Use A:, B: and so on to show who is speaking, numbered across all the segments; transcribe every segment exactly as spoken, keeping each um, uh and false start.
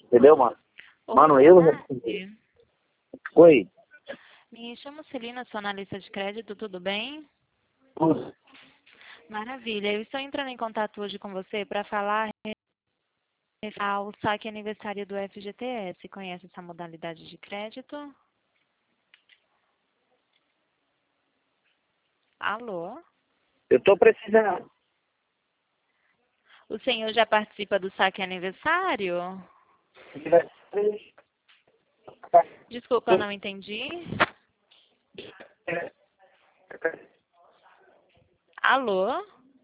A: Entendeu, mano?
B: Oi,
A: Mano,
B: boa
A: eu...
B: tarde.
A: Oi.
B: Me chamo Celina, sou analista de crédito, tudo bem?
A: Tudo.
B: Maravilha. Eu estou entrando em contato hoje com você para falar ao saque aniversário do F G T S. Conhece essa modalidade de crédito? Alô?
A: Eu tô precisando.
B: O senhor já participa do saque aniversário? Desculpa, não entendi. Alô?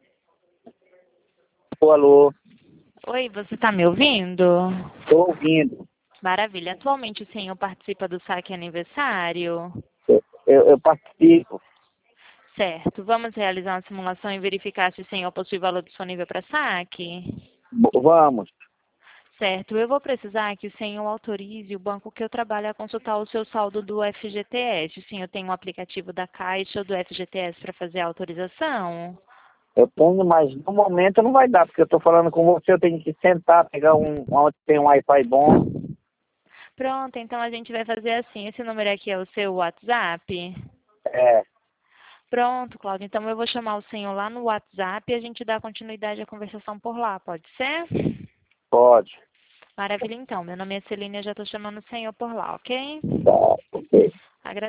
A: Alô, alô.
B: Oi, você está me ouvindo?
A: Tô ouvindo.
B: Maravilha. Atualmente o senhor participa do saque aniversário?
A: Eu, eu participo.
B: Certo. Vamos realizar uma simulação e verificar se o senhor possui valor disponível para saque?
A: B- Vamos.
B: Certo. Eu vou precisar que o senhor autorize o banco que eu trabalho a consultar o seu saldo do F G T S. O senhor tem um aplicativo da Caixa ou do F G T S para fazer a autorização?
A: Eu tenho, mas no momento não vai dar, porque eu tô falando com você, eu tenho que sentar, pegar um, onde tem um Wi-Fi bom.
B: Pronto, então a gente vai fazer assim. Esse número aqui é o seu WhatsApp?
A: É,
B: Pronto, Cláudia. Então eu vou chamar o senhor lá no WhatsApp e a gente dá continuidade à conversação por lá, pode ser?
A: pode.
B: Maravilha, então. Meu nome é Celina e eu já estou chamando o senhor por lá, ok?
A: Tá, ok.